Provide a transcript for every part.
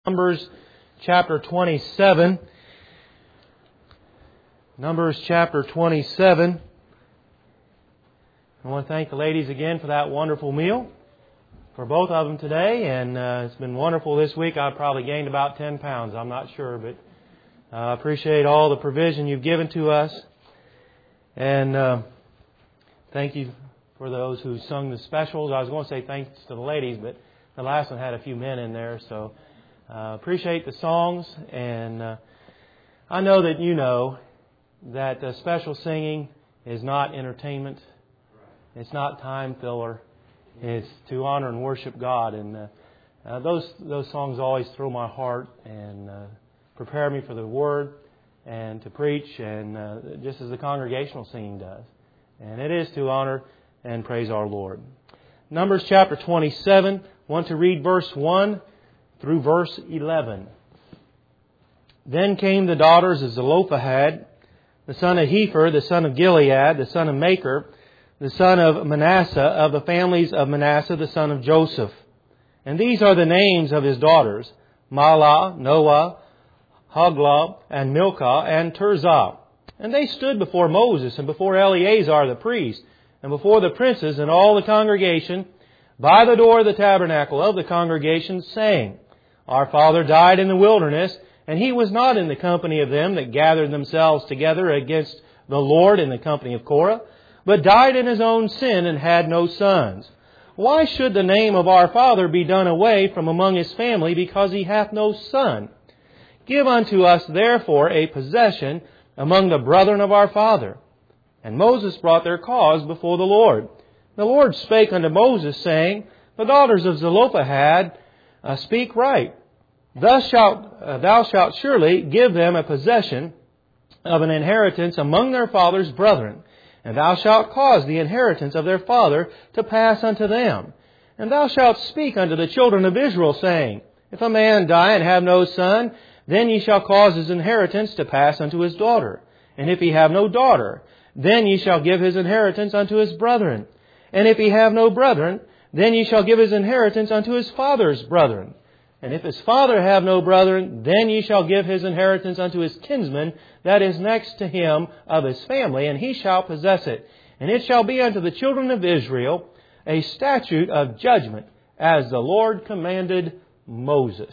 Numbers chapter 27. Numbers chapter 27. I want to thank the ladies again for that wonderful meal for both of them today. And it's been wonderful this week. I've probably gained about 10 pounds. I'm not sure, but I appreciate all the provision you've given to us. And thank you for those who sung the specials. I was going to say thanks to the ladies, but the last one had a few men in there, so appreciate the songs. And I know that you know that special singing is not entertainment. It's not time filler. It's to honor and worship God. And those songs always thrill my heart and prepare me for the Word and to preach, and just as the congregational singing does. And it is to honor and praise our Lord. Numbers chapter 27. I want to read verse 1 through verse 11. Then came the daughters of Zelophehad, the son of Hepher, the son of Gilead, the son of Machir, the son of Manasseh, of the families of Manasseh, the son of Joseph. And these are the names of his daughters: Mahlah, Noah, Hoglah, and Milcah, and Tirzah. And they stood before Moses and before Eleazar the priest, and before the princes and all the congregation, by the door of the tabernacle of the congregation, saying, Our father died in the wilderness, and he was not in the company of them that gathered themselves together against the Lord in the company of Korah, but died in his own sin and had no sons. Why should the name of our father be done away from among his family, because he hath no son? Give unto us therefore a possession among the brethren of our father. And Moses brought their cause before the Lord. The Lord spake unto Moses, saying, The daughters of Zelophehad speak right. Thus thou shalt surely give them a possession of an inheritance among their father's brethren. And thou shalt cause the inheritance of their father to pass unto them. And thou shalt speak unto the children of Israel, saying, If a man die and have no son, then ye shall cause his inheritance to pass unto his daughter. And if he have no daughter, then ye shall give his inheritance unto his brethren. And if he have no brethren, then ye shall give his inheritance unto his father's brethren. And if his father have no brethren, then ye shall give his inheritance unto his kinsman that is next to him of his family, and he shall possess it. And it shall be unto the children of Israel a statute of judgment, as the Lord commanded Moses.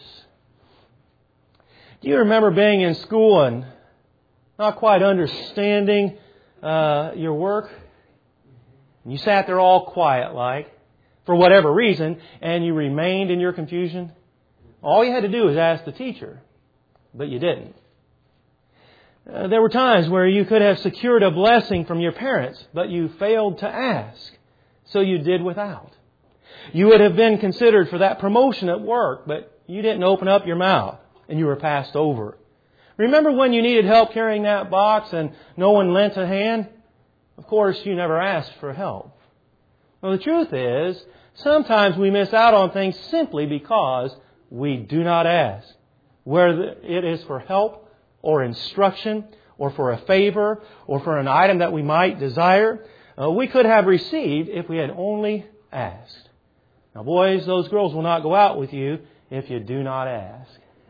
Do you remember being in school and not quite understanding your work? And you sat there all quiet like, for whatever reason, and you remained in your confusion? All you had to do was ask the teacher, but you didn't. There were times where you could have secured a blessing from your parents, but you failed to ask, so you did without. You would have been considered for that promotion at work, but you didn't open up your mouth, and you were passed over. Remember when you needed help carrying that box and no one lent a hand? Of course, you never asked for help. Well, the truth is, sometimes we miss out on things simply because we do not ask. Whether it is for help or instruction or for a favor or for an item that we might desire, we could have received if we had only asked. Now, boys, those girls will not go out with you if you do not ask.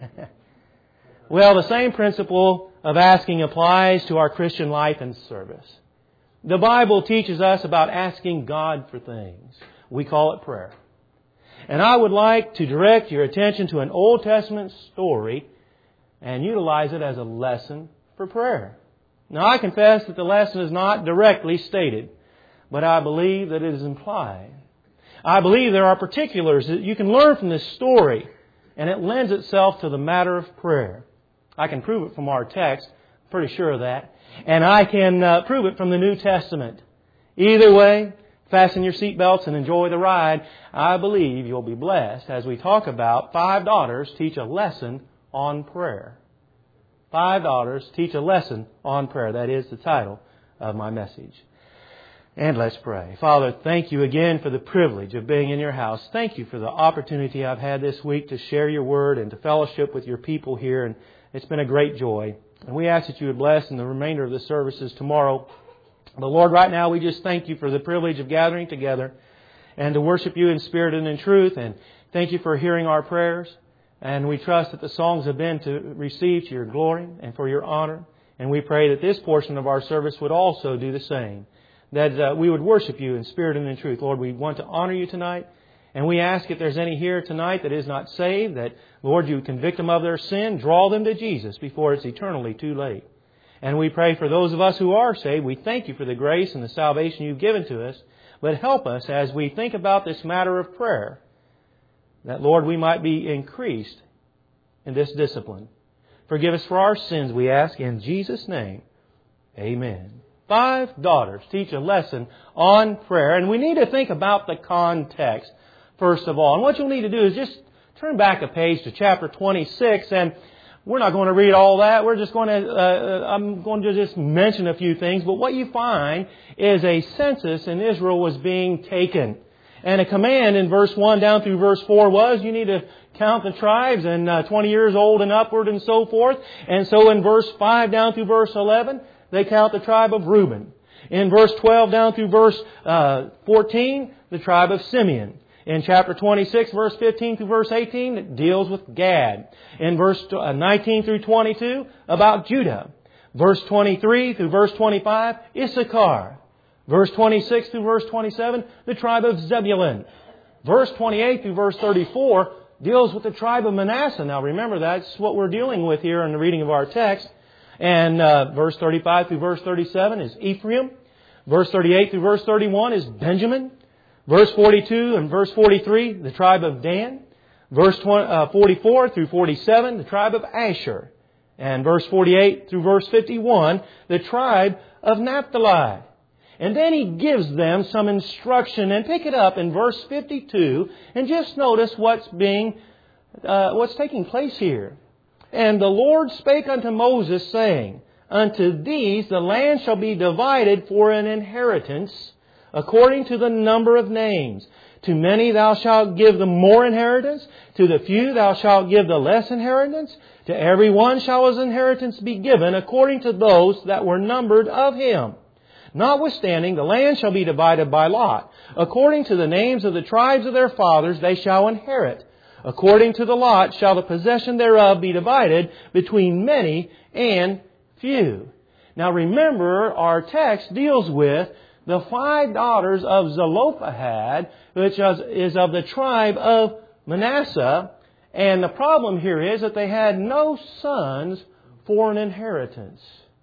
Well, the same principle of asking applies to our Christian life and service. The Bible teaches us about asking God for things. We call it prayer. And I would like to direct your attention to an Old Testament story and utilize it as a lesson for prayer. Now, I confess that the lesson is not directly stated, but I believe that it is implied. I believe there are particulars that you can learn from this story, and it lends itself to the matter of prayer. I can prove it from our text, pretty sure of that. And I can prove it from the New Testament. Either way, fasten your seatbelts and enjoy the ride. I believe you'll be blessed as we talk about 5 daughters teach a lesson on prayer. 5 daughters teach a lesson on prayer. That is the title of my message. And let's pray. Father, thank you again for the privilege of being in your house. Thank you for the opportunity I've had this week to share your word and to fellowship with your people here. And it's been a great joy. And we ask that you would bless in the remainder of the services tomorrow. But Lord, right now we just thank you for the privilege of gathering together and to worship you in spirit and in truth. And thank you for hearing our prayers. And we trust that the songs have been to receive to your glory and for your honor. And we pray that this portion of our service would also do the same. That we would worship you in spirit and in truth. Lord, we want to honor you tonight. And we ask if there's any here tonight that is not saved, that, Lord, you would convict them of their sin, draw them to Jesus before it's eternally too late. And we pray for those of us who are saved. We thank you for the grace and the salvation you've given to us. But help us as we think about this matter of prayer, that, Lord, we might be increased in this discipline. Forgive us for our sins, we ask, in Jesus' name. Amen. 5 daughters teach a lesson on prayer. And we need to think about the context, first of all. And what you'll need to do is just turn back a page to chapter 26. And we're not going to read all that. We're just going to, I'm going to just mention a few things. But what you find is a census in Israel was being taken. And a command in verse 1 down through verse 4 was, you need to count the tribes and 20 years old and upward and so forth. And so in verse 5 down through verse 11, they count the tribe of Reuben. In verse 12 down through verse 14, the tribe of Simeon. In chapter 26, verse 15 through verse 18, it deals with Gad. In verse 19 through 22, about Judah. Verse 23 through verse 25, Issachar. Verse 26 through verse 27, the tribe of Zebulun. Verse 28 through verse 34 deals with the tribe of Manasseh. Now remember, that's what we're dealing with here in the reading of our text. And verse 35 through verse 37 is Ephraim. Verse 38 through verse 31 is Benjamin. Verse 42 and verse 43, the tribe of Dan. Verse 44 through 47, the tribe of Asher. And verse 48 through verse 51, the tribe of Naphtali. And then he gives them some instruction, and pick it up in verse 52 and just notice what's taking place here. And the Lord spake unto Moses, saying, Unto these the land shall be divided for an inheritance, according to the number of names. To many thou shalt give the more inheritance, to the few thou shalt give the less inheritance. To every one shall his inheritance be given, according to those that were numbered of him. Notwithstanding, the land shall be divided by lot. According to the names of the tribes of their fathers they shall inherit. According to the lot shall the possession thereof be divided between many and few. Now remember, our text deals with the 5 daughters of Zelophehad, which is of the tribe of Manasseh. And the problem here is that they had no sons for an inheritance.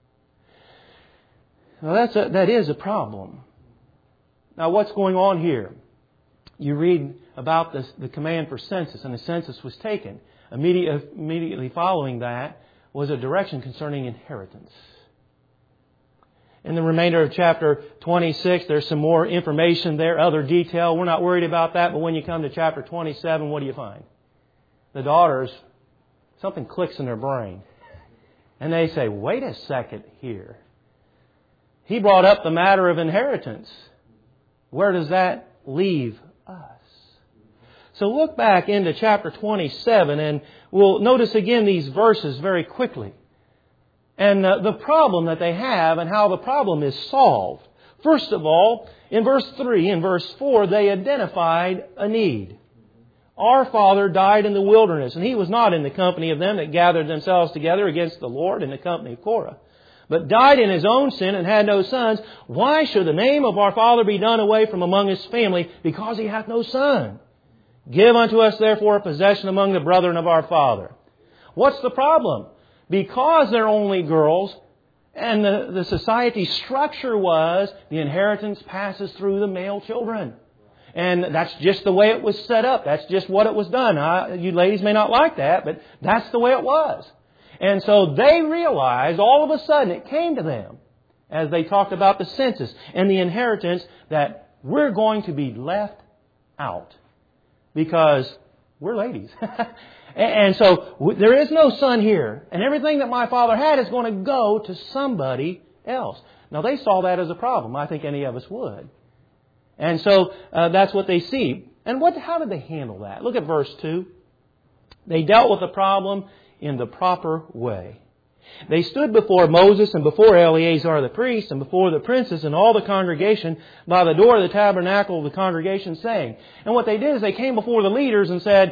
Now that is a problem. Now what's going on here? You read about the command for census, and the census was taken. Immediately following that was a direction concerning inheritance. In the remainder of chapter 26, there's some more information there, other detail. We're not worried about that, but when you come to chapter 27, what do you find? The daughters, something clicks in their brain. And they say, wait a second here. He brought up the matter of inheritance. Where does that leave us? So look back into chapter 27 and we'll notice again these verses very quickly. And the problem that they have and how the problem is solved. First of all, in verse 3 and verse 4, they identified a need. Our father died in the wilderness, and he was not in the company of them that gathered themselves together against the Lord in the company of Korah, but died in his own sin and had no sons. Why should the name of our father be done away from among his family, because he hath no son? Give unto us therefore a possession among the brethren of our father. What's the problem? Because they're only girls, and the society structure was the inheritance passes through the male children. And that's just the way it was set up. That's just what it was done. You ladies may not like that, but that's the way it was. And so they realized all of a sudden it came to them as they talked about the census and the inheritance that we're going to be left out because we're ladies. And so there is no son here. And everything that my father had is going to go to somebody else. Now they saw that as a problem. I think any of us would. And so that's what they see. And how did they handle that? Look at verse 2. They dealt with the problem in the proper way. They stood before Moses and before Eleazar the priest and before the princes and all the congregation by the door of the tabernacle of the congregation, saying. And what they did is they came before the leaders and said,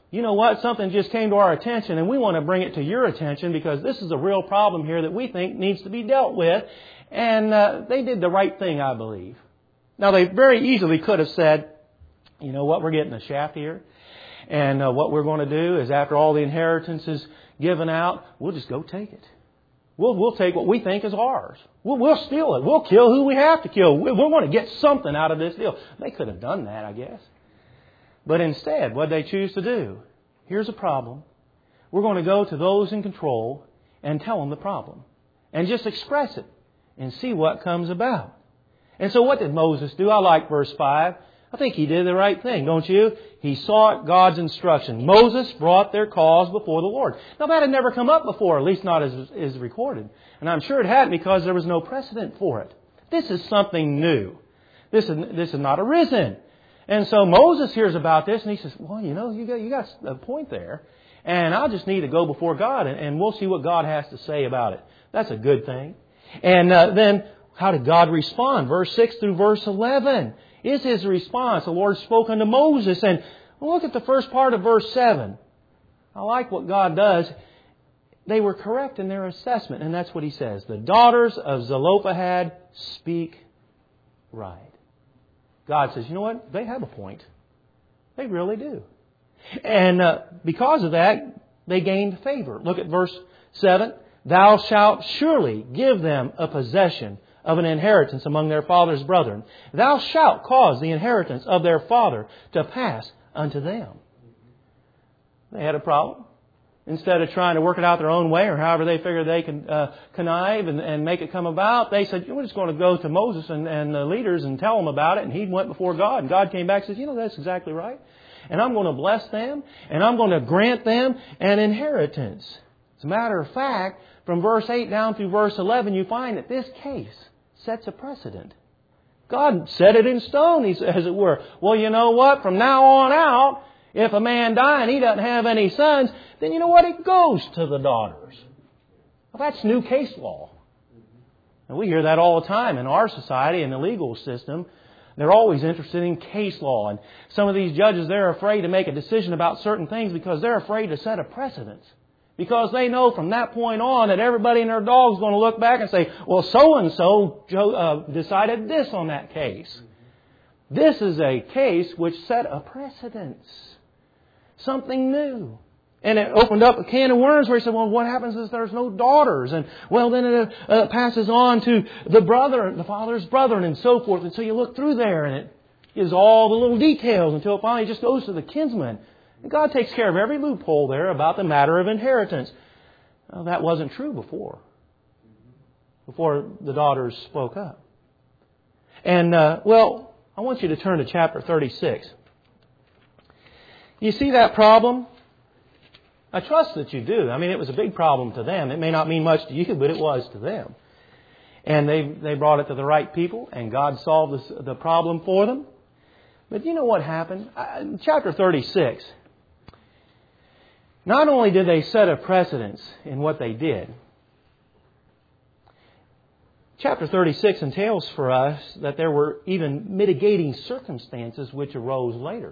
you know what, something just came to our attention and we want to bring it to your attention because this is a real problem here that we think needs to be dealt with. And they did the right thing, I believe. Now, they very easily could have said, you know what, we're getting a shaft here. And what we're going to do is after all the inheritance is given out, we'll just go take it. We'll take what we think is ours. We'll steal it. We'll kill who we have to kill. We're going to get something out of this deal. They could have done that, I guess. But instead, what they choose to do, here's a problem. We're going to go to those in control and tell them the problem. And just express it and see what comes about. And so what did Moses do? I like verse 5. I think he did the right thing, don't you? He sought God's instruction. Moses brought their cause before the Lord. Now that had never come up before, at least not as is recorded. And I'm sure it hadn't because there was no precedent for it. This is something new. This is not arisen. And so Moses hears about this and he says, well, you know, you got a point there. And I'll just need to go before God and we'll see what God has to say about it. That's a good thing. And then how did God respond? Verse 6 through verse 11 is His response. The Lord spoke unto Moses. And look at the first part of verse 7. I like what God does. They were correct in their assessment. And that's what He says. The daughters of Zelophehad speak right. God says, you know what? They have a point. They really do. And because of that, they gained favor. Look at verse 7. Thou shalt surely give them a possession of an inheritance among their father's brethren. Thou shalt cause the inheritance of their father to pass unto them. They had a problem. Instead of trying to work it out their own way or however they figured they could connive and make it come about, they said, we're just going to go to Moses and the leaders and tell them about it. And he went before God. And God came back and says, you know, that's exactly right. And I'm going to bless them. And I'm going to grant them an inheritance. As a matter of fact, from verse 8 down through verse 11, you find that this case sets a precedent. God set it in stone, as it were. Well, you know what? From now on out, if a man dies and he doesn't have any sons, then you know what? It goes to the daughters. Well, that's new case law. And we hear that all the time in our society, in the legal system. They're always interested in case law. And some of these judges, they're afraid to make a decision about certain things because they're afraid to set a precedent. Because they know from that point on that everybody and their dog is going to look back and say, well, so-and-so decided this on that case. This is a case which set a precedent. Something new. And it opened up a can of worms where he said, well, what happens if there's no daughters? And, well, then it passes on to the father's brother and so forth. And so you look through there and it gives all the little details until it finally just goes to the kinsman. And God takes care of every loophole there about the matter of inheritance. Well, that wasn't true before the daughters spoke up. And, I want you to turn to chapter 36. You see that problem? I trust that you do. I mean, it was a big problem to them. It may not mean much to you, but it was to them. And they brought it to the right people, and God solved the problem for them. But you know what happened? In chapter 36, not only did they set a precedence in what they did, chapter 36 entails for us that there were even mitigating circumstances which arose later.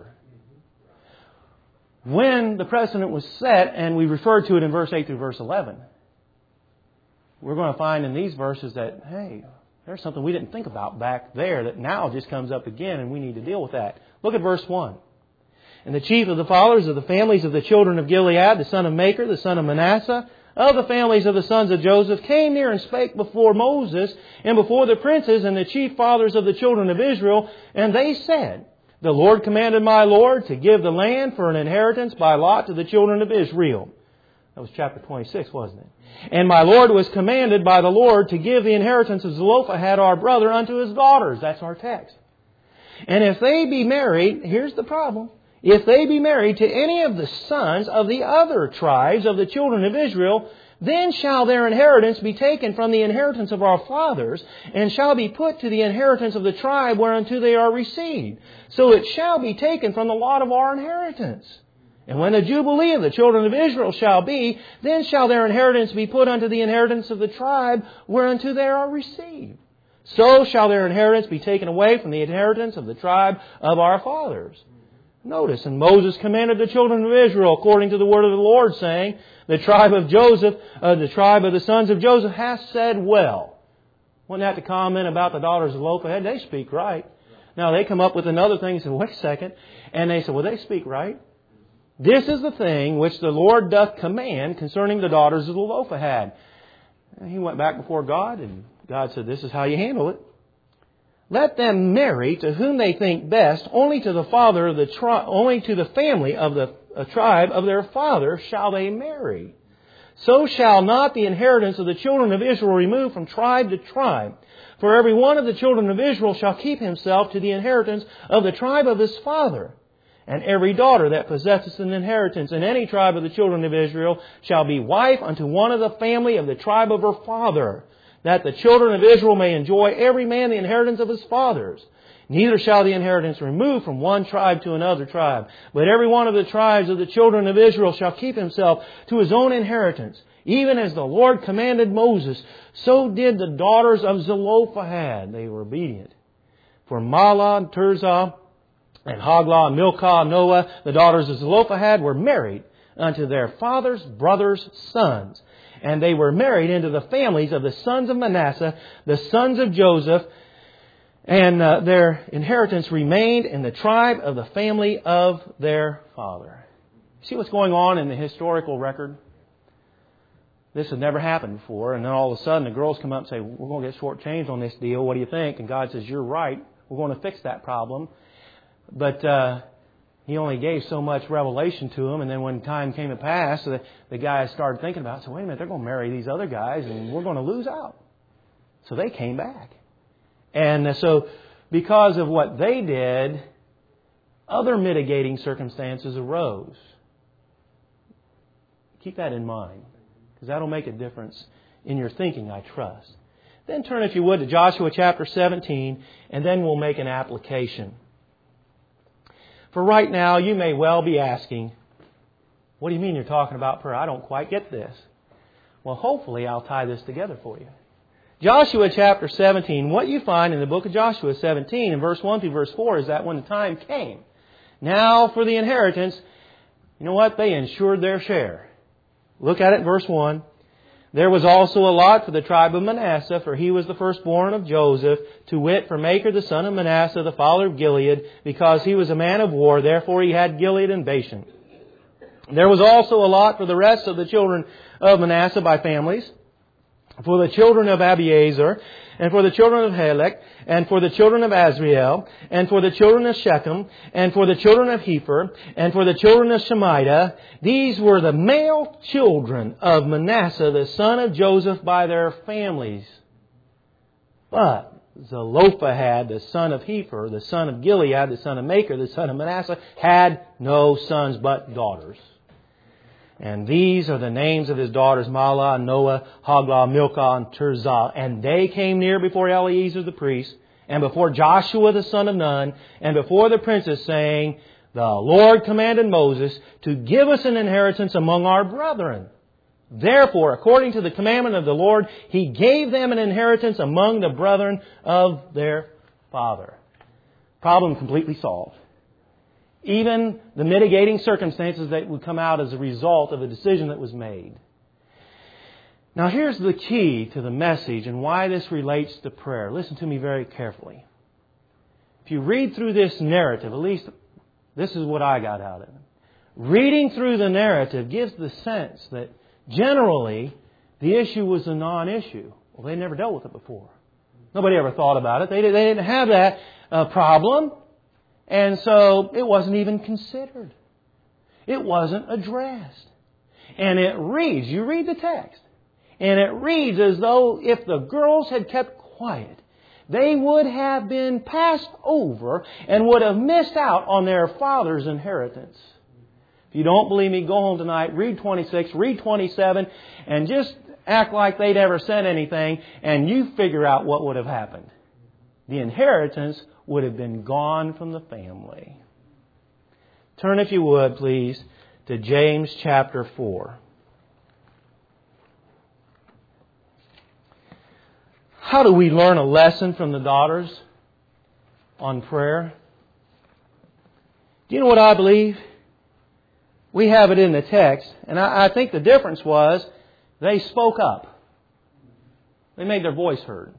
When the precedent was set, and we referred to it in verse 8 through verse 11, we're going to find in these verses that, hey, there's something we didn't think about back there that now just comes up again, and we need to deal with that. Look at verse 1. And the chief of the fathers of the families of the children of Gilead, the son of Machir, the son of Manasseh, of the families of the sons of Joseph, came near and spake before Moses and before the princes and the chief fathers of the children of Israel. And they said, the Lord commanded my Lord to give the land for an inheritance by lot to the children of Israel. That was chapter 26, wasn't it? And my Lord was commanded by the Lord to give the inheritance of Zelophehad our brother unto his daughters. That's our text. And if they be married, here's the problem. If they be married to any of the sons of the other tribes of the children of Israel, then shall their inheritance be taken from the inheritance of our fathers, and shall be put to the inheritance of the tribe whereunto they are received. So it shall be taken from the lot of our inheritance. And when the Jubilee of the children of Israel shall be, then shall their inheritance be put unto the inheritance of the tribe whereunto they are received. So shall their inheritance be taken away from the inheritance of the tribe of our fathers. Notice, and Moses commanded the children of Israel according to the word of the Lord, saying, the tribe of the sons of Joseph hath said well. Wasn't that the comment about the daughters of Zelophehad? They speak right. Now they come up with another thing and say, wait a second. And they say, well, they speak right. This is the thing which the Lord doth command concerning the daughters of Zelophehad. And he went back before God, and God said, this is how you handle it. Let them marry to whom they think best, only to the family of the tribe of their father shall they marry. So shall not the inheritance of the children of Israel remove from tribe to tribe. For every one of the children of Israel shall keep himself to the inheritance of the tribe of his father. And every daughter that possesseth an inheritance in any tribe of the children of Israel shall be wife unto one of the family of the tribe of her father, that the children of Israel may enjoy every man the inheritance of his fathers. Neither shall the inheritance remove from one tribe to another tribe. But every one of the tribes of the children of Israel shall keep himself to his own inheritance. Even as the Lord commanded Moses, so did the daughters of Zelophehad. They were obedient. For Mahlah and Tirzah and Hoglah and Milcah and Noah, the daughters of Zelophehad, were married unto their father's brothers' sons. And they were married into the families of the sons of Manasseh, the sons of Joseph, and their inheritance remained in the tribe of the family of their father. See what's going on in the historical record? This had never happened before, and then all of a sudden the girls come up and say, we're going to get shortchanged on this deal. What do you think? And God says, you're right. We're going to fix that problem. But He only gave so much revelation to them, and then when time came to pass, the guys started thinking about it. So wait a minute, they're going to marry these other guys, and we're going to lose out. So they came back. And so because of what they did, other mitigating circumstances arose. Keep that in mind, because that'll make a difference in your thinking, I trust. Then turn, if you would, to Joshua chapter 17, and then we'll make an application. For right now, you may well be asking, what do you mean you're talking about prayer? I don't quite get this. Well, hopefully I'll tie this together for you. Joshua chapter 17, what you find in the book of Joshua 17 in verse 1 through verse 4 is that when the time came, now for the inheritance, you know what? They ensured their share. Look at it, verse 1. There was also a lot for the tribe of Manasseh, for he was the firstborn of Joseph, to wit, for Machir the son of Manasseh, the father of Gilead, because he was a man of war, therefore he had Gilead and Bashan. There was also a lot for the rest of the children of Manasseh by families, for the children of Abiezer, and for the children of Helek, and for the children of Azriel, and for the children of Shechem, and for the children of Hefer, and for the children of Shemida. These were the male children of Manasseh, the son of Joseph, by their families. But Zelophehad, the son of Hefer, the son of Gilead, the son of Machir, the son of Manasseh, had no sons but daughters. And these are the names of his daughters, Mahlah, Noah, Hoglah, Milcah, and Tirzah. And they came near before Eleazar the priest, and before Joshua the son of Nun, and before the princes, saying, the Lord commanded Moses to give us an inheritance among our brethren. Therefore, according to the commandment of the Lord, He gave them an inheritance among the brethren of their father. Problem completely solved. Even the mitigating circumstances that would come out as a result of a decision that was made. Now here's the key to the message and why this relates to prayer. Listen to me very carefully. If you read through this narrative, at least this is what I got out of it. Reading through the narrative gives the sense that generally the issue was a non-issue. Well, they never dealt with it before. Nobody ever thought about it. They didn't have that problem. And so it wasn't even considered. It wasn't addressed. And it reads, you read the text, and it reads as though if the girls had kept quiet, they would have been passed over and would have missed out on their father's inheritance. If you don't believe me, go home tonight, read 26, read 27, and just act like they'd ever said anything, and you figure out what would have happened. The inheritance would have been gone from the family. Turn, if you would, please, to James chapter 4. How do we learn a lesson from the daughters on prayer? Do you know what I believe? We have it in the text, and I think the difference was they spoke up. They made their voice heard.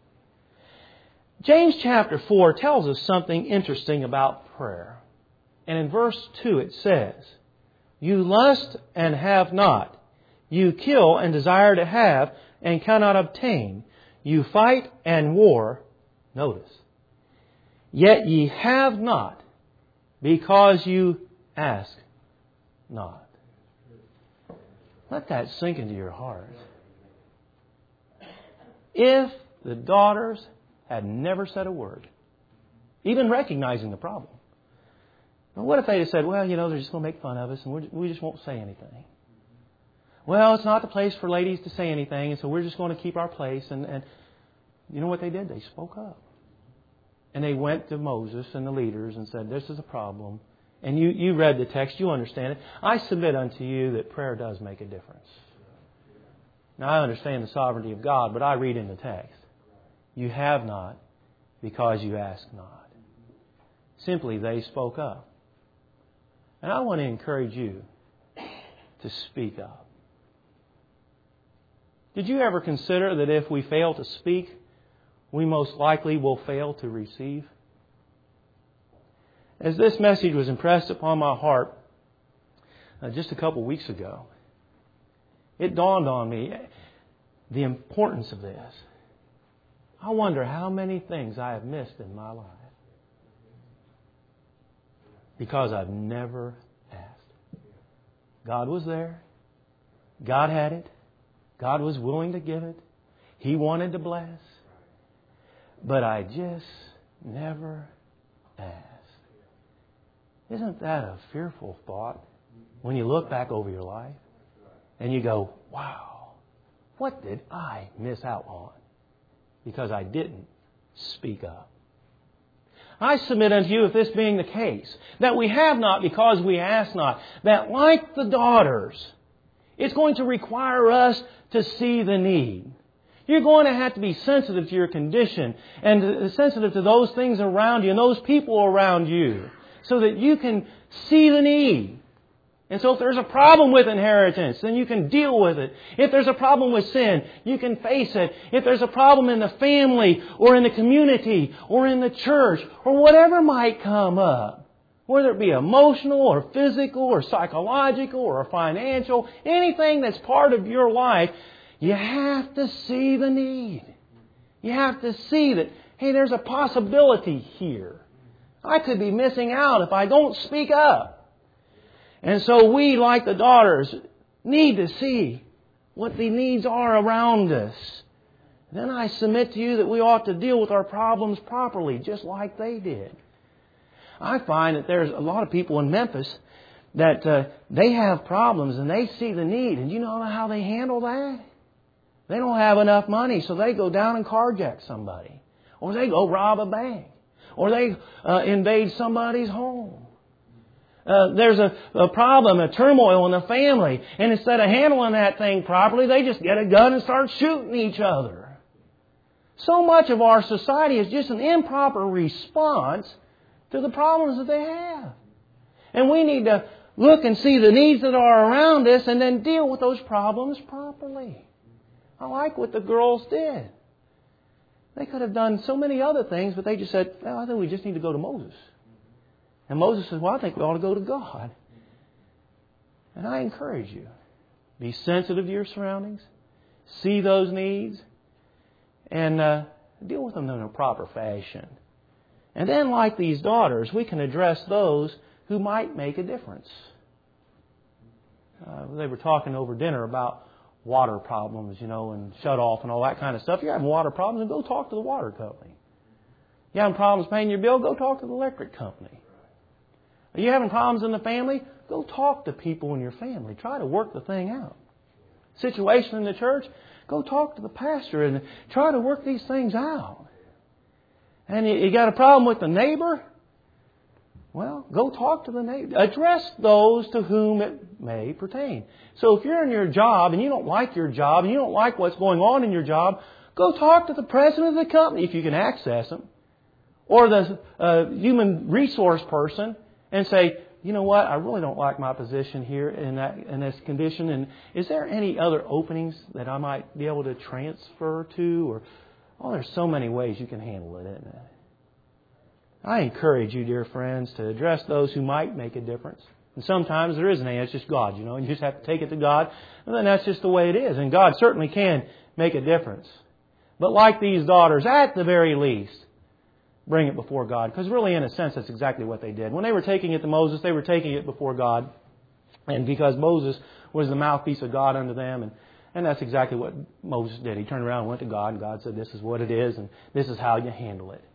James chapter 4 tells us something interesting about prayer. And in verse 2 it says, "You lust and have not. You kill and desire to have and cannot obtain. You fight and war." Notice. "Yet ye have not, because you ask not." Let that sink into your heart. If the daughters had never said a word, even recognizing the problem, but what if they had said, "Well, they're just going to make fun of us and we just won't say anything. Well, it's not the place for ladies to say anything, and so we're just going to keep our place." And you know what they did? They spoke up. And they went to Moses and the leaders and said, "This is a problem." And you read the text, you understand it. I submit unto you that prayer does make a difference. Now, I understand the sovereignty of God, but I read in the text, "You have not because you ask not." Simply, they spoke up. And I want to encourage you to speak up. Did you ever consider that if we fail to speak, we most likely will fail to receive? As this message was impressed upon my heart just a couple weeks ago, it dawned on me the importance of this. I wonder how many things I have missed in my life because I've never asked. God was there. God had it. God was willing to give it. He wanted to bless. But I just never asked. Isn't that a fearful thought when you look back over your life and you go, "Wow, what did I miss out on because I didn't speak up?" I submit unto you, if this being the case, that we have not because we ask not, that like the daughters, it's going to require us to see the need. You're going to have to be sensitive to your condition and sensitive to those things around you and those people around you so that you can see the need. And so if there's a problem with inheritance, then you can deal with it. If there's a problem with sin, you can face it. If there's a problem in the family or in the community or in the church or whatever might come up, whether it be emotional or physical or psychological or financial, anything that's part of your life, you have to see the need. You have to see that, hey, there's a possibility here. I could be missing out if I don't speak up. And so we, like the daughters, need to see what the needs are around us. Then I submit to you that we ought to deal with our problems properly, just like they did. I find that there's a lot of people in Memphis that they have problems and they see the need. And you know how they handle that? They don't have enough money, so they go down and carjack somebody. Or they go rob a bank. Or they invade somebody's home. There's a problem, a turmoil in the family. And instead of handling that thing properly, they just get a gun and start shooting each other. So much of our society is just an improper response to the problems that they have. And we need to look and see the needs that are around us and then deal with those problems properly. I like what the girls did. They could have done so many other things, but they just said, well, I think we just need to go to Moses. And Moses said, well, I think we ought to go to God. And I encourage you, be sensitive to your surroundings, see those needs, and deal with them in a proper fashion. And then, like these daughters, we can address those who might make a difference. They were talking over dinner about water problems, and shut off and all that kind of stuff. You're having water problems, then go talk to the water company. You're having problems paying your bill, go talk to the electric company. Are you having problems in the family? Go talk to people in your family. Try to work the thing out. Situation in the church? Go talk to the pastor and try to work these things out. And you got a problem with the neighbor? Well, go talk to the neighbor. Address those to whom it may pertain. So if you're in your job and you don't like your job and you don't like what's going on in your job, go talk to the president of the company if you can access them, or the human resource person, and say, you know what, I really don't like my position here in this condition, and is there any other openings that I might be able to transfer to? Or, there's so many ways you can handle it, isn't it? I encourage you, dear friends, to address those who might make a difference. And sometimes there isn't any, it's just God, and you just have to take it to God, and then that's just the way it is. And God certainly can make a difference. But like these daughters, at the very least, bring it before God. Because really, in a sense, that's exactly what they did. When they were taking it to Moses, they were taking it before God. And because Moses was the mouthpiece of God unto them, and that's exactly what Moses did. He turned around and went to God, and God said, this is what it is, and this is how you handle it.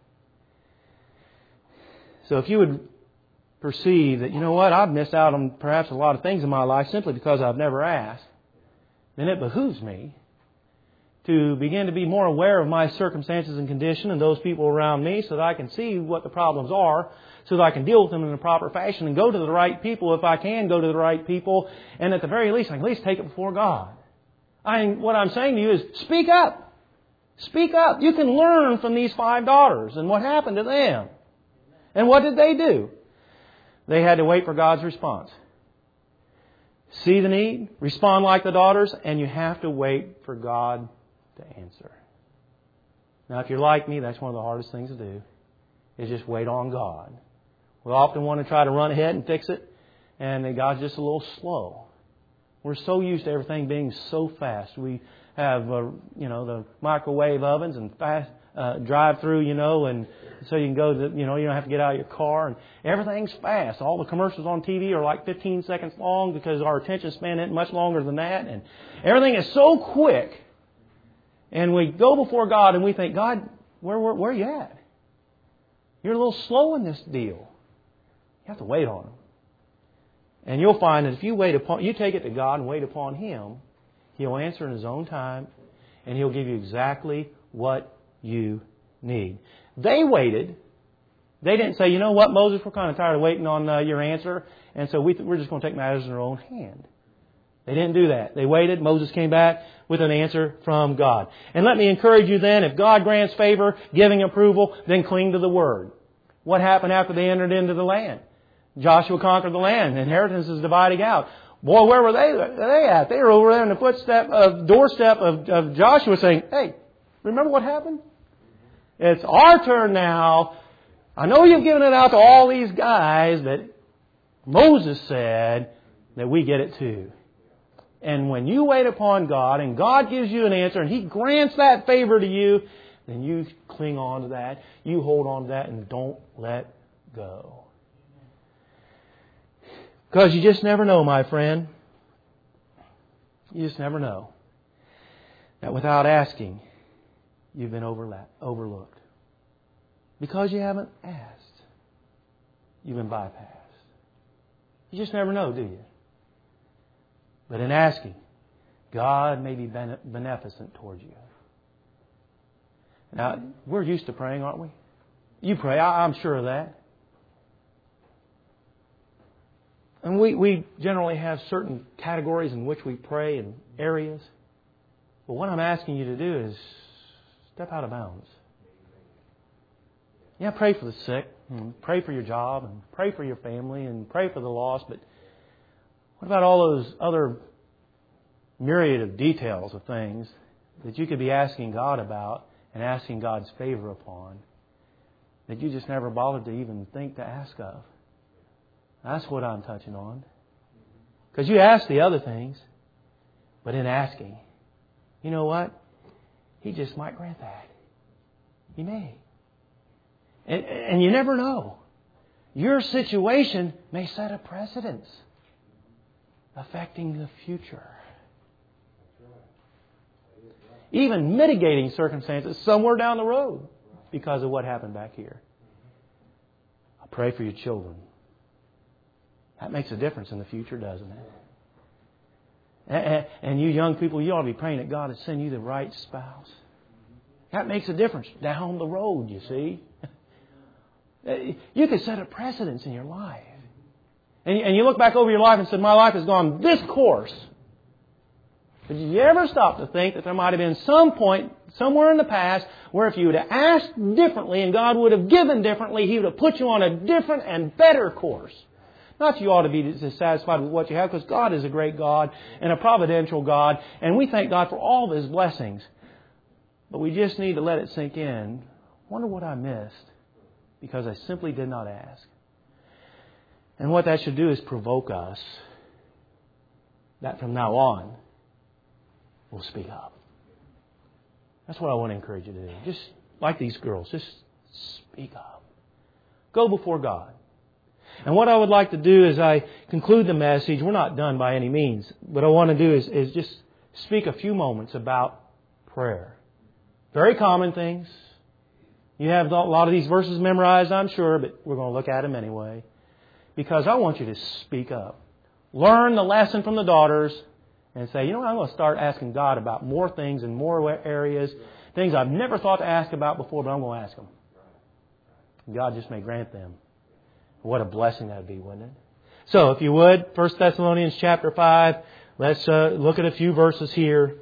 So if you would perceive that, you know what, I've missed out on perhaps a lot of things in my life simply because I've never asked, then it behooves me to begin to be more aware of my circumstances and condition and those people around me so that I can see what the problems are, so that I can deal with them in a proper fashion and go to the right people if I can go to the right people, and at the very least, I can at least take it before God. What I'm saying to you is, speak up. Speak up. You can learn from these 5 daughters and what happened to them. And what did they do? They had to wait for God's response. See the need, respond like the daughters, and you have to wait for God to answer. Now, if you're like me, that's one of the hardest things to do, is just wait on God. We often want to try to run ahead and fix it, and God's just a little slow. We're so used to everything being so fast. We have, the microwave ovens and fast drive-through, and so you can go to, you don't have to get out of your car, and everything's fast. All the commercials on TV are like 15 seconds long because our attention span isn't much longer than that, and everything is so quick. And we go before God and we think, God, where are you at? You're a little slow in this deal. You have to wait on Him. And you'll find that if you take it to God and wait upon Him, He'll answer in His own time, and He'll give you exactly what you need. They waited. They didn't say, you know what, Moses, we're kind of tired of waiting on your answer, and so we're just going to take matters in our own hand. They didn't do that. They waited. Moses came back with an answer from God. And let me encourage you then, if God grants favor, giving approval, then cling to the Word. What happened after they entered into the land? Joshua conquered the land. Inheritance is dividing out. Boy, where were they at? They were over there in the doorstep of Joshua saying, hey, remember what happened? It's our turn now. I know you've given it out to all these guys, but Moses said that we get it too. And when you wait upon God and God gives you an answer and He grants that favor to you, then you cling on to that. You hold on to that and don't let go. Because you just never know, my friend. You just never know that without asking, you've been overlooked. Because you haven't asked, you've been bypassed. You just never know, do you? But in asking, God may be beneficent towards you. Now, we're used to praying, aren't we? You pray, I'm sure of that. And we generally have certain categories in which we pray in areas. But what I'm asking you to do is step out of bounds. Yeah, pray for the sick, and pray for your job, and pray for your family, and pray for the lost, but what about all those other myriad of details of things that you could be asking God about and asking God's favor upon that you just never bothered to even think to ask of? That's what I'm touching on. Because you ask the other things, but in asking, you know what? He just might grant that. He may. And you never know. Your situation may set a precedence affecting the future. Even mitigating circumstances somewhere down the road because of what happened back here. I pray for your children. That makes a difference in the future, doesn't it? And you young people, you ought to be praying that God will send you the right spouse. That makes a difference down the road, you see. You could set a precedence in your life. And you look back over your life and said, my life has gone this course. But did you ever stop to think that there might have been some point somewhere in the past where if you would have asked differently and God would have given differently, He would have put you on a different and better course. Not that you ought to be dissatisfied with what you have, because God is a great God and a providential God, and we thank God for all of His blessings. But we just need to let it sink in. Wonder what I missed because I simply did not ask. And what that should do is provoke us that from now on, we'll speak up. That's what I want to encourage you to do. Just like these girls, just speak up. Go before God. And what I would like to do as I conclude the message, we're not done by any means. What I want to do is just speak a few moments about prayer. Very common things. You have a lot of these verses memorized, I'm sure, but we're going to look at them anyway. Because I want you to speak up. Learn the lesson from the daughters and say, you know what, I'm going to start asking God about more things in more areas, things I've never thought to ask about before, but I'm going to ask them. God just may grant them. What a blessing that would be, wouldn't it? So, if you would, 1 Thessalonians chapter 5, let's look at a few verses here.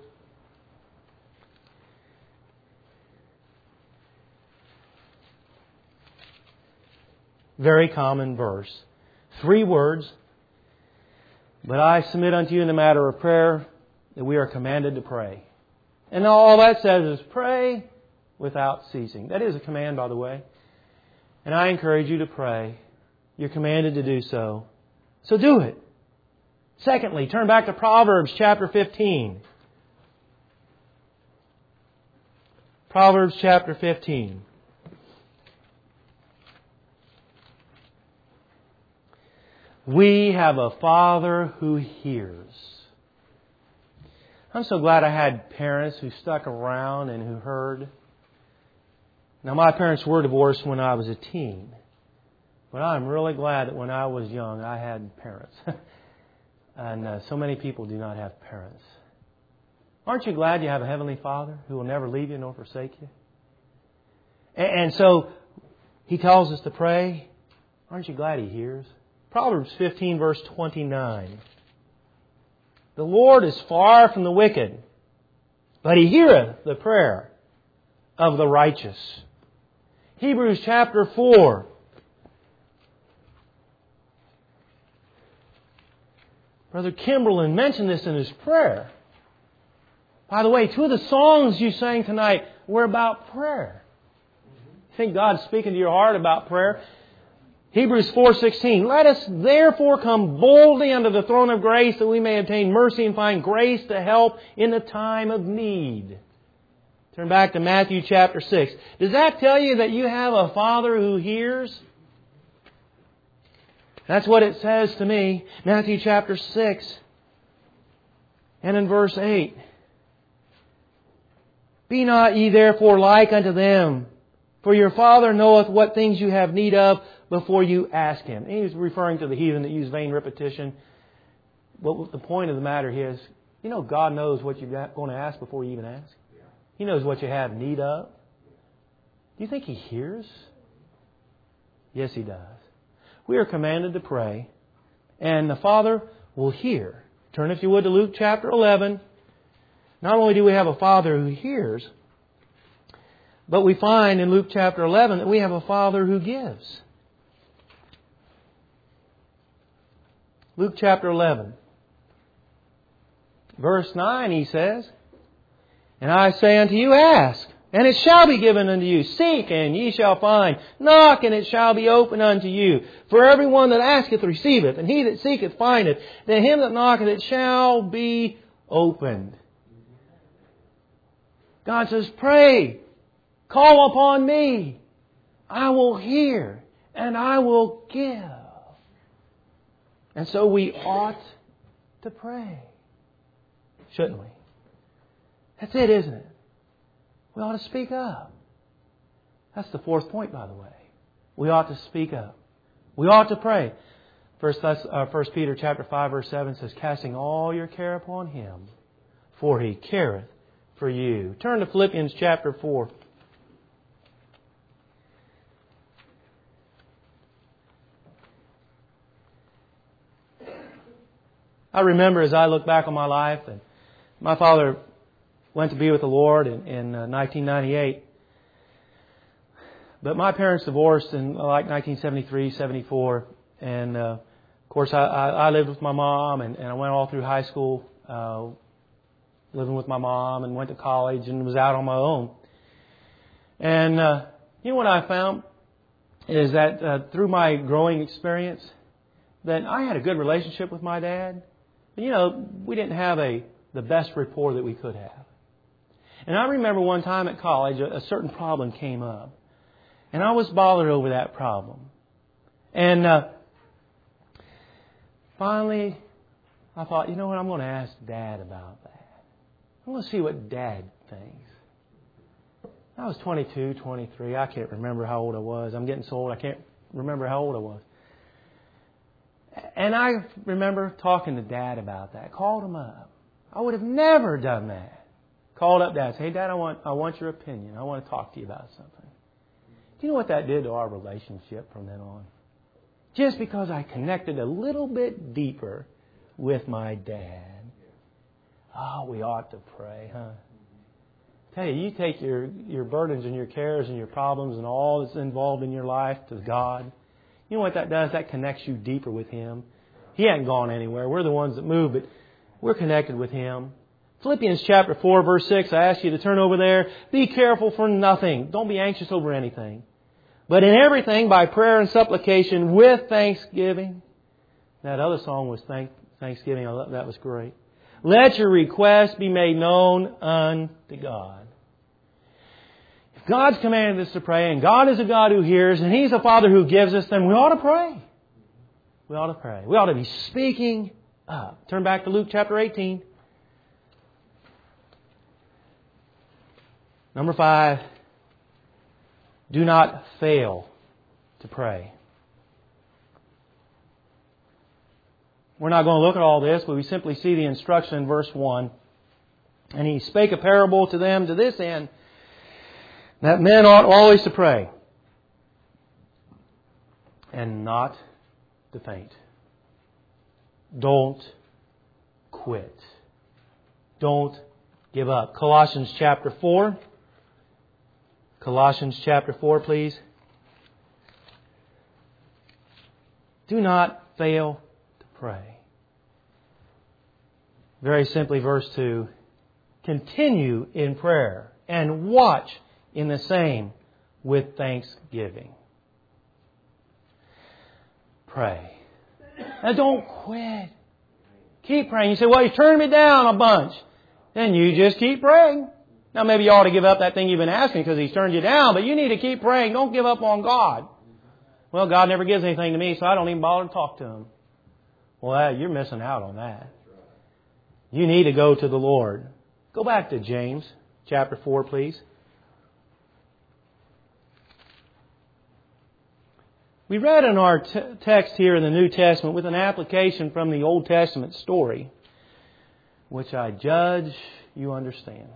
Very common verse. 3 words. But I submit unto you in the matter of prayer that we are commanded to pray. And all that says is pray without ceasing. That is a command, by the way. And I encourage you to pray. You're commanded to do so. So do it. Secondly, turn back to Proverbs chapter 15. Proverbs chapter 15. We have a Father who hears. I'm so glad I had parents who stuck around and who heard. Now, my parents were divorced when I was a teen. But I'm really glad that when I was young, I had parents. And so many people do not have parents. Aren't you glad you have a Heavenly Father who will never leave you nor forsake you? And so, He tells us to pray. Aren't you glad He hears? Proverbs 15 verse 29. The Lord is far from the wicked, but He heareth the prayer of the righteous. Hebrews chapter 4. Brother Kimberlin mentioned this in his prayer. By the way, 2 of the songs you sang tonight were about prayer. You think God's speaking to your heart about prayer? Hebrews 4:16, let us therefore come boldly unto the throne of grace that we may obtain mercy and find grace to help in the time of need. Turn back to Matthew chapter 6. Does that tell you that you have a Father who hears? That's what it says to me. Matthew chapter 6 and in verse 8. Be not ye therefore like unto them, for your Father knoweth what things you have need of before you ask Him. And He's referring to the heathen that use vain repetition. But the point of the matter is, you know God knows what you're going to ask before you even ask. He knows what you have need of. Do you think He hears? Yes, He does. We are commanded to pray, and the Father will hear. Turn, if you would, to Luke chapter 11. Not only do we have a Father who hears, but we find in Luke chapter 11 that we have a Father who gives. Luke chapter 11. Verse 9, He says, and I say unto you, ask, and it shall be given unto you. Seek, and ye shall find. Knock, and it shall be opened unto you. For everyone that asketh receiveth, and he that seeketh findeth. To him that knocketh it shall be opened. God says, pray. Call upon me. I will hear, and I will give. And so we ought to pray. Shouldn't we? That's it, isn't it? We ought to speak up. That's the 4th point, by the way. We ought to speak up. We ought to pray. 1 Peter chapter 5 verse 7 says, casting all your care upon Him, for He careth for you. Turn to Philippians chapter 4. I remember as I look back on my life, and my father went to be with the Lord in 1998. But my parents divorced in like 1973, 74. And of course, I lived with my mom, and I went all through high school living with my mom, and went to college and was out on my own. And you know what I found is that through my growing experience, that I had a good relationship with my dad. But, you know, we didn't have the best rapport that we could have. And I remember one time at college, a certain problem came up. And I was bothered over that problem. And finally, I thought, you know what, I'm going to ask Dad about that. I'm going to see what Dad thinks. I was 22, 23. I can't remember how old I was. I'm getting so old I can't remember how old I was. And I remember talking to Dad about that. Called him up. I would have never done that. Called up Dad. Said, hey, Dad, I want your opinion. I want to talk to you about something. Do you know what that did to our relationship from then on? Just because I connected a little bit deeper with my dad. Oh, we ought to pray, huh? Tell you, you take your burdens and your cares and your problems and all that's involved in your life to God. You know what that does? That connects you deeper with Him. He hasn't gone anywhere. We're the ones that move, but we're connected with Him. Philippians chapter 4, verse 6, I ask you to turn over there. Be careful for nothing. Don't be anxious over anything. But in everything, by prayer and supplication, with thanksgiving. That other song was Thanksgiving. That was great. Let your requests be made known unto God. If God's commanded us to pray, and God is a God who hears, and He's a Father who gives us, then we ought to pray. We ought to pray. We ought to be speaking up. Turn back to Luke chapter 18. Number 5. Do not fail to pray. We're not going to look at all this, but we simply see the instruction in verse 1. And He spake a parable to them to this end, that men ought always to pray, and not to faint. Don't quit. Don't give up. Colossians chapter 4. Colossians chapter 4, please. Do not fail to pray. Very simply, verse 2. Continue in prayer and watch in the same with thanksgiving. Pray. Now don't quit. Keep praying. You say, well, He's turned me down a bunch. Then you just keep praying. Now maybe you ought to give up that thing you've been asking because He's turned you down, but you need to keep praying. Don't give up on God. Well, God never gives anything to me, so I don't even bother to talk to Him. Well, you're missing out on that. You need to go to the Lord. Go back to James chapter 4, please. We read in our text here in the New Testament with an application from the Old Testament story, which I judge you understand.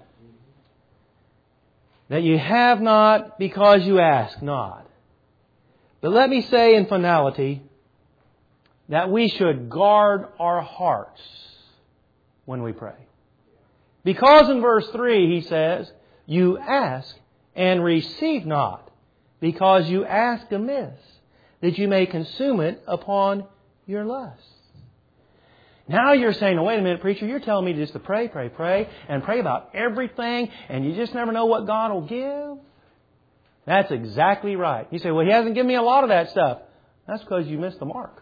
That you have not because you ask not. But let me say in finality that we should guard our hearts when we pray. Because in verse 3 he says, you ask and receive not, because you ask amiss, that you may consume it upon your lusts. Now you're saying, wait a minute, preacher, you're telling me just to pray, and pray about everything, and you just never know what God will give? That's exactly right. You say, well, He hasn't given me a lot of that stuff. That's because you missed the mark.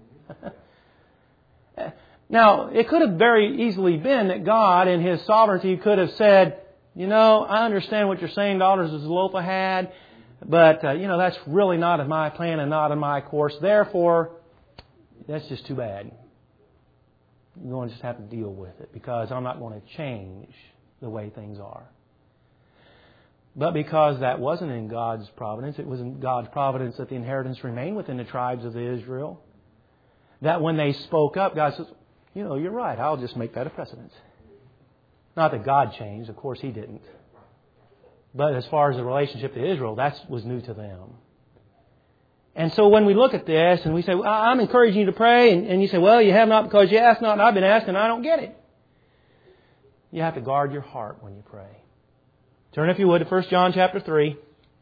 Now, it could have very easily been that God in His sovereignty could have said, you know, I understand what you're saying, daughters of Zelophehad, but, that's really not in my plan and not in my course. Therefore, that's just too bad. You're going to just have to deal with it because I'm not going to change the way things are. But because that wasn't in God's providence, it was in God's providence that the inheritance remained within the tribes of Israel. That when they spoke up, God says, you're right, I'll just make that a precedent. Not that God changed, of course He didn't. But as far as the relationship to Israel, that was new to them. And so when we look at this and we say, well, I'm encouraging you to pray, and you say, well, you have not because you ask not, and I've been asking and I don't get it. You have to guard your heart when you pray. Turn, if you would, to 1 John chapter 3.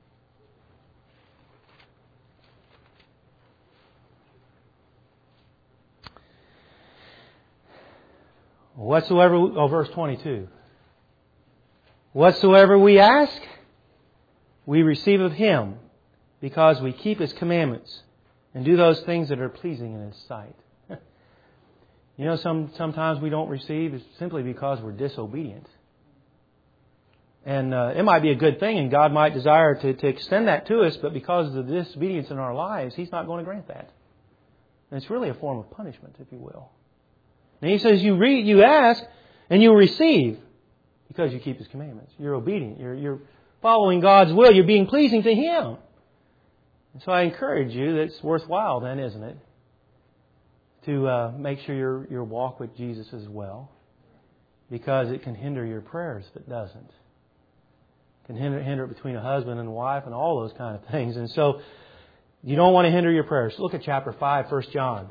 Verse 22. Whatsoever we ask, we receive of Him, because we keep His commandments and do those things that are pleasing in His sight. You know, sometimes we don't receive simply because we're disobedient. And it might be a good thing, and God might desire to extend that to us, but because of the disobedience in our lives, He's not going to grant that. And it's really a form of punishment, if you will. And He says, you ask and you receive because you keep His commandments. You're obedient. You're following God's will. You're being pleasing to Him. And so I encourage you that it's worthwhile then, isn't it, to make sure your walk with Jesus as well, because it can hinder your prayers if it doesn't. It can hinder it between a husband and a wife and all those kind of things. And so you don't want to hinder your prayers. Look at chapter 5, 1 John.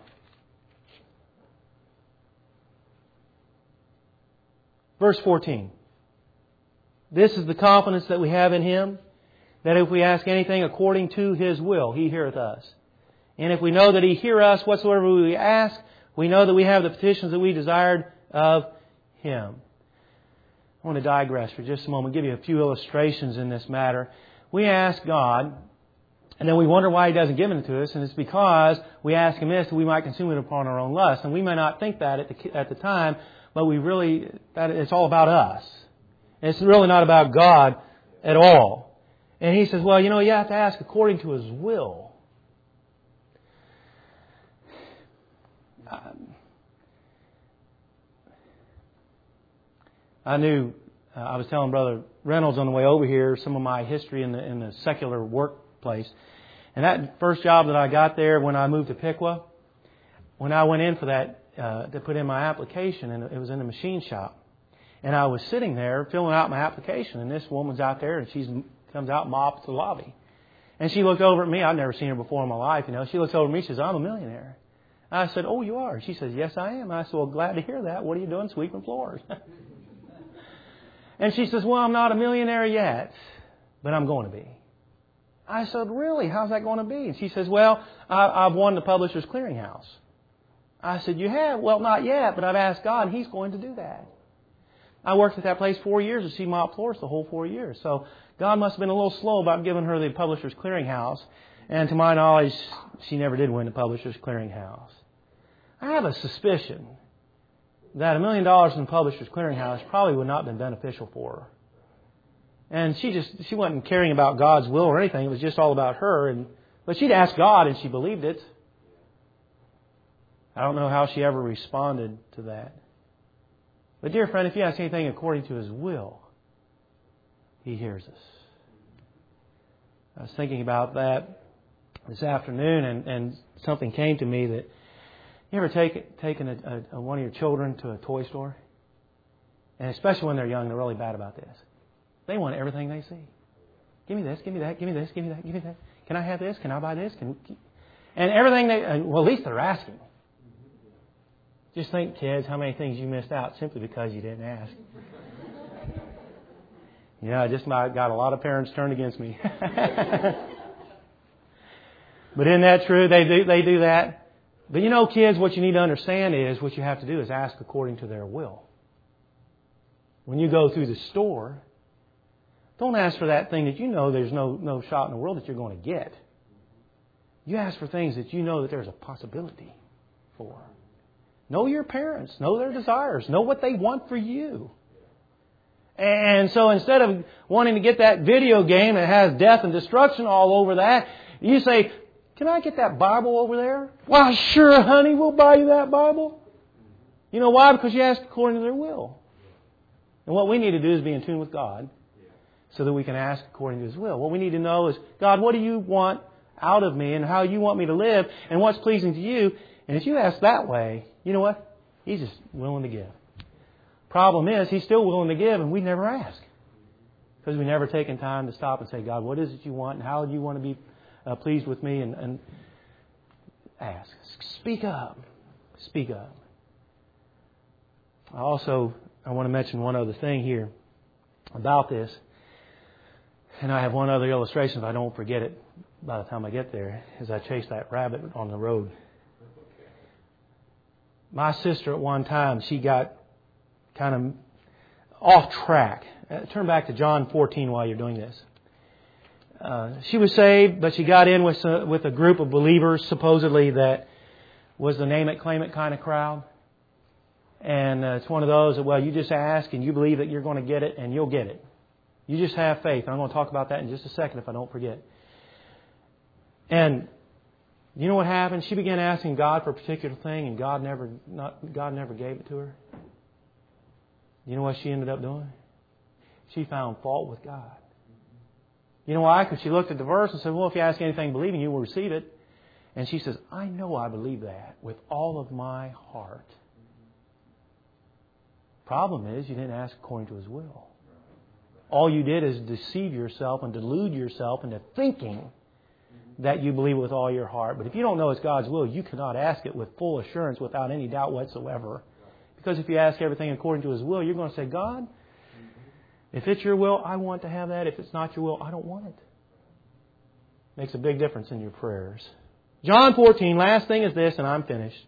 Verse 14. This is the confidence that we have in Him, that if we ask anything according to His will, He heareth us. And if we know that He heareth us whatsoever we ask, we know that we have the petitions that we desired of Him. I want to digress for just a moment, give you a few illustrations in this matter. We ask God, and then we wonder why He doesn't give it to us, and it's because we ask Him this, that we might consume it upon our own lust. And we may not think that at the time, but it's all about us. It's really not about God at all. And He says, well, you have to ask according to His will. I was telling Brother Reynolds on the way over here some of my history in the secular workplace. And that first job that I got there when I moved to Piqua, when I went in for that, to put in my application, and it was in the machine shop. And I was sitting there filling out my application, and this woman's out there, and she comes out and mops the lobby. And she looked over at me. I've never seen her before in my life, She looks over at me. She says, I'm a millionaire. I said, oh, you are? She says, yes, I am. I said, well, glad to hear that. What are you doing sweeping floors? And she says, well, I'm not a millionaire yet, but I'm going to be. I said, really? How's that going to be? And she says, well, I've won the Publishers Clearinghouse. I said, you have? Well, not yet, but I've asked God, and He's going to do that. I worked at that place 4 years, and she mopped floors the whole 4 years. So God must have been a little slow about giving her the Publishers Clearinghouse. And to my knowledge, she never did win the Publishers Clearinghouse. I have a suspicion that $1 million in the Publishers Clearinghouse probably would not have been beneficial for her. And she wasn't caring about God's will or anything. It was just all about her. But she'd asked God, and she believed it. I don't know how she ever responded to that. But dear friend, if you ask anything according to His will, He hears us. I was thinking about that this afternoon, and something came to me that, you ever taken one of your children to a toy store? And especially when they're young, they're really bad about this. They want everything they see. Give me this, give me that, give me this, give me that, give me that. Can I have this? Can I buy this? And everything at least they're asking. Just think, kids, how many things you missed out simply because you didn't ask. I just got a lot of parents turned against me. But isn't that true? They do that. But kids, what you need to understand is what you have to do is ask according to their will. When you go through the store, don't ask for that thing that there's no shot in the world that you're going to get. You ask for things that you know that there's a possibility for. Know your parents. Know their desires. Know what they want for you. And so instead of wanting to get that video game that has death and destruction all over that, you say, can I get that Bible over there? Why, sure, honey, we'll buy you that Bible. You know why? Because you asked according to their will. And what we need to do is be in tune with God so that we can ask according to His will. What we need to know is, God, what do you want out of me and how you want me to live and what's pleasing to you? And if you ask that way, you know what? He's just willing to give. Problem is, He's still willing to give, and we never ask. Because we've never taken time to stop and say, God, what is it you want, and how do you want to be pleased with me? And ask. Speak up. Speak up. I also I want to mention one other thing here about this. And I have one other illustration if I don't forget it by the time I get there, as I chase that rabbit on the road. My sister at one time, she got kind of off track. Turn back to John 14 while you're doing this. She was saved, but she got in with a group of believers, supposedly that was the name it, claim it kind of crowd. And it's one of those that, well, you just ask and you believe that you're going to get it and you'll get it. You just have faith. I'm going to talk about that in just a second if I don't forget. And you know what happened? She began asking God for a particular thing, and God never gave it to her. You know what she ended up doing? She found fault with God. You know why? Because she looked at the verse and said, well, if you ask anything believing, you will receive it. And she says, I know I believe that with all of my heart. Problem is, you didn't ask according to His will. All you did is deceive yourself and delude yourself into thinking that you believe it with all your heart. But if you don't know it's God's will, you cannot ask it with full assurance without any doubt whatsoever. Because if you ask everything according to His will, you're going to say, God, if it's your will, I want to have that. If it's not your will, I don't want it. Makes a big difference in your prayers. John 14, last thing is this, and I'm finished.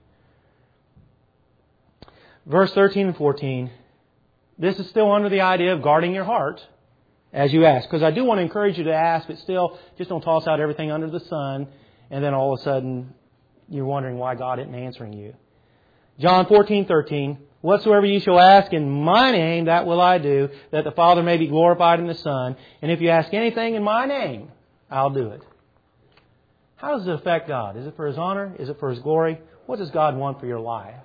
Verse 13 and 14. This is still under the idea of guarding your heart as you ask. Because I do want to encourage you to ask, but still, just don't toss out everything under the sun, and then all of a sudden you're wondering why God isn't answering you. John 14:13. Whatsoever ye shall ask in my name, that will I do, that the Father may be glorified in the Son. And if you ask anything in my name, I'll do it. How does it affect God? Is it for His honor? Is it for His glory? What does God want for your life?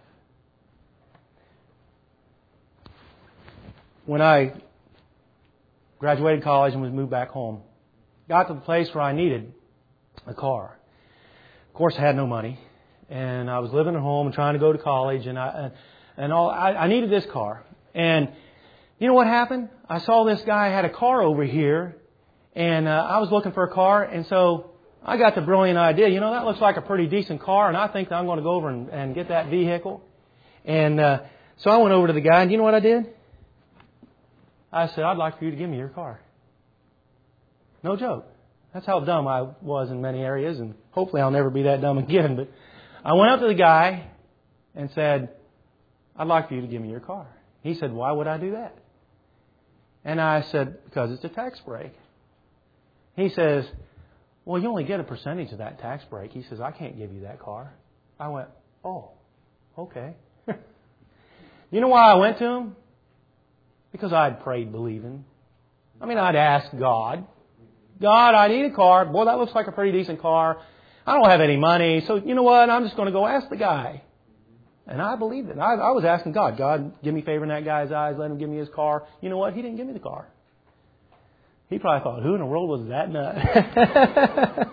When I graduated college and was moved back home, got to the place where I needed a car. Of course, I had no money, and I was living at home and trying to go to college, and I needed this car. And you know what happened? I saw this guy had a car over here, and I was looking for a car, and so I got the brilliant idea. You know, that looks like a pretty decent car, and I think that I'm going to go over and get that vehicle. And so I went over to the guy, and you know what I did? I said, I'd like for you to give me your car. No joke. That's how dumb I was in many areas, and hopefully I'll never be that dumb again. But I went up to the guy and said, I'd like for you to give me your car. He said, why would I do that? And I said, because it's a tax break. He says, well, you only get a percentage of that tax break. He says, I can't give you that car. I went, oh, okay. You know why I went to him? Because I'd prayed believing. I mean, I'd asked God, I need a car. Boy, that looks like a pretty decent car. I don't have any money. So, you know what? I'm just going to go ask the guy. And I believed it. I was asking God, give me favor in that guy's eyes. Let him give me his car. You know what? He didn't give me the car. He probably thought, who in the world was that nut?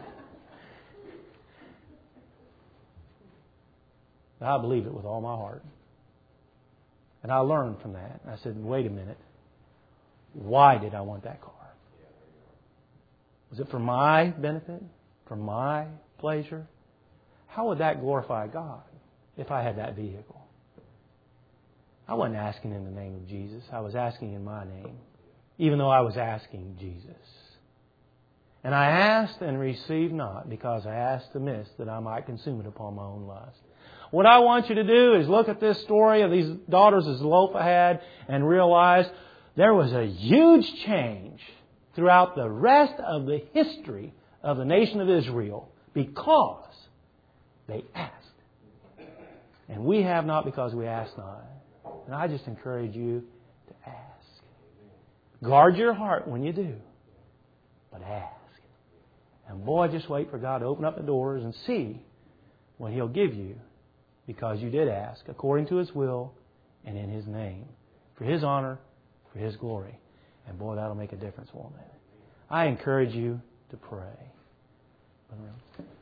I believed it with all my heart. And I learned from that. I said, wait a minute. Why did I want that car? Was it for my benefit? For my pleasure? How would that glorify God if I had that vehicle? I wasn't asking in the name of Jesus. I was asking in my name. Even though I was asking Jesus. And I asked and received not, because I asked amiss that I might consume it upon my own lust. What I want you to do is look at this story of these daughters of Zelophehad and realize there was a huge change throughout the rest of the history of the nation of Israel because they asked. And we have not because we ask not. And I just encourage you to ask. Guard your heart when you do, but ask. And boy, just wait for God to open up the doors and see what He'll give you. Because you did ask according to His will and in His name. For His honor, for His glory. And boy, that'll make a difference, won't it? I encourage you to pray.